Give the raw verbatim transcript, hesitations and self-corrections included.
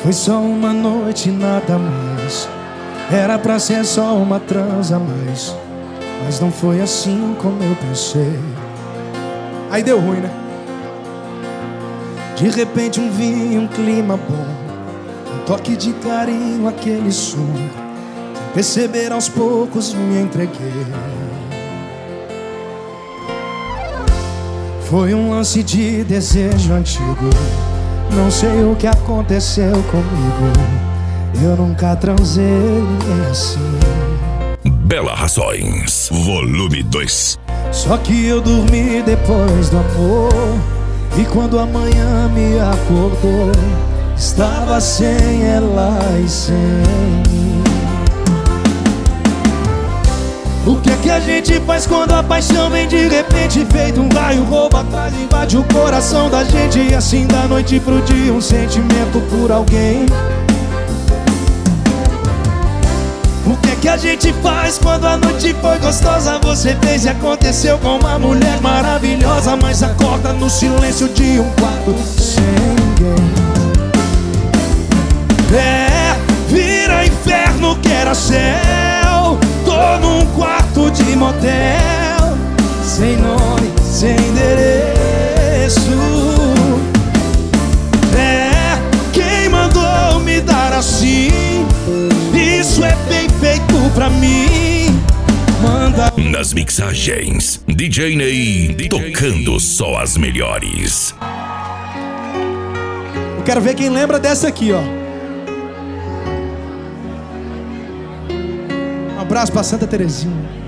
Foi só uma noite, nada mais. Era pra ser só uma transa a mais, mas não foi assim como eu pensei. Aí deu ruim, né? De repente um vinho, um clima bom, um toque de carinho, aquele som. Sem perceber, aos poucos me entreguei. Foi um lance de desejo antigo. Não sei o que aconteceu comigo. Eu nunca transei ninguém assim. Bela Razões, volume dois. Só que eu dormi depois do amor, e quando a manhã me acordou, estava sem ela e sem mim. O que é que a gente faz quando a paixão vem de repente? Feito um raio, rouba atrás, invade o coração da gente. E assim da noite pro dia um sentimento por alguém. O que é que a gente faz quando a noite foi gostosa? Você fez e aconteceu com uma mulher maravilhosa, mas acorda no silêncio de um quarto sem ninguém. É, vira inferno que era céu. Tô num quarto de motel, sem nome, sem endereço. É, quem mandou me dar assim? Isso é bem feito pra mim. Manda. Nas mixagens, D J Ney, tocando só as melhores. Eu quero ver quem lembra dessa aqui, ó. Um abraço pra Santa Terezinha.